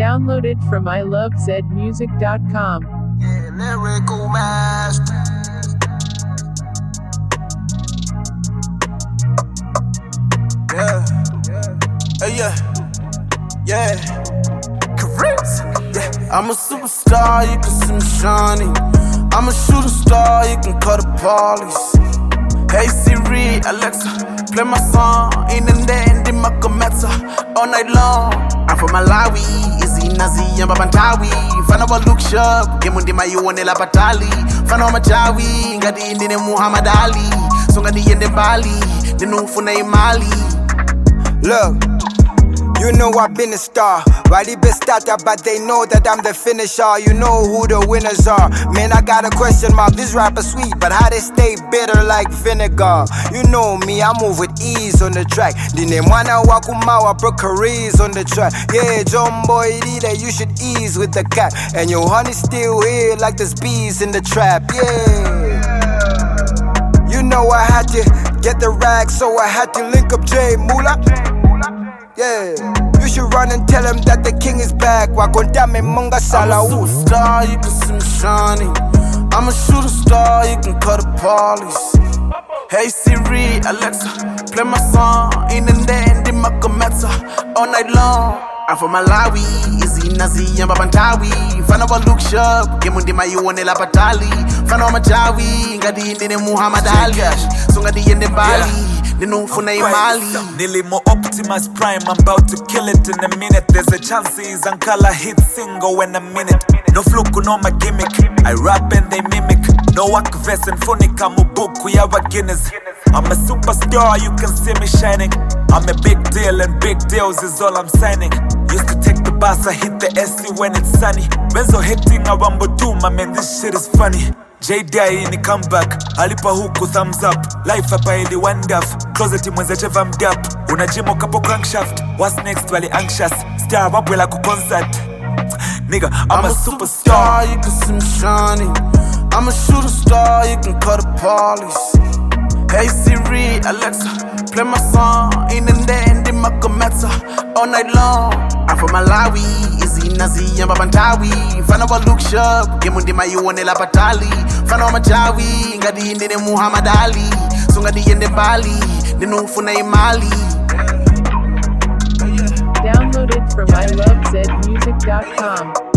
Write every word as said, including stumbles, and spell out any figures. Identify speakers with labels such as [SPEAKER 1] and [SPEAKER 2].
[SPEAKER 1] Downloaded from I love zed music dot com.
[SPEAKER 2] Yeah, lyrical master. Yeah, hey, yeah, yeah. Chris, yeah. I'm a superstar, you can see me shining. I'm a shooting star, you can call the police. Hey Siri, Alexa, play my song. In the end, in my cometa all night long. I'm from Malawi, easy nazi, yamba bantawi. Fana wa look sharp, gemundi mayuone la patali. Fana wa majawi, ngadi indine Muhammad Ali. So ngadi yende Bali, ninu funa imali.
[SPEAKER 3] Look, you know I've been a star. Wally been starter, but they know that I'm the finisher. You know who the winners are. Man, I got a question mark. This rapper sweet, but how they stay bitter like vinegar? You know me, I move with ease on the track. Dine mwana wakumawa, bro, careers on the track. Yeah, John Boy leader, you should ease with the cat. And your honey still here like there's bees in the trap. Yeah. You know I had to get the rag, so I had to link up Jay Moolah. Yeah, you should run and tell him that the king is back. Wakondame munga sala.
[SPEAKER 2] I'm a superstar, you can see me shining. I'm a shooting star, you can call the police. Hey Siri, Alexa, play my song. In the end, in my cometa all night long. I'm from Malawi, easy nazi, yamba bantawi. Fana wa look sharp, gemundi mayuone la patali. Fana wa majawi, ngadi indine Muhammad Ali. So ngadi yende Bali.
[SPEAKER 4] Nearly more Optimus Prime, I'm about to kill it in a minute. There's a chance he's Ankala hit single in a minute. No fluke, no my gimmick. I rap and they mimic. No work vest and phonica, mubuku yawa Guinness. I'm a superstar, you can see me shining. I'm a big deal and big deals is all I'm signing. Used to take the bus, I hit the S C when it's sunny. Benzo hitting a Rambo doom, I mean this shit is funny. J-Dye in the comeback, alipa huku thumbs up. Life hapa ili one up, closet mwenze cheva mdap. Unajimo kapo crankshaft, what's next wali anxious. Star up wela ku concert. Nigga, I'm, I'm a, a superstar.
[SPEAKER 2] superstar, you can see me shining. I'm a shooting star, you can call the police. Hey Siri, Alexa, play my song. In the end, in my cometa all night long. I'm from Malawi, easy nazi, yamba bantawi. Fana wa look sharp, gemundi mayuone la patali. Fana wa majawi, ngadi indine Muhammad Ali. So ngadi yende Bali, ninu funa imali.
[SPEAKER 1] Downloaded from I love zed music dot com.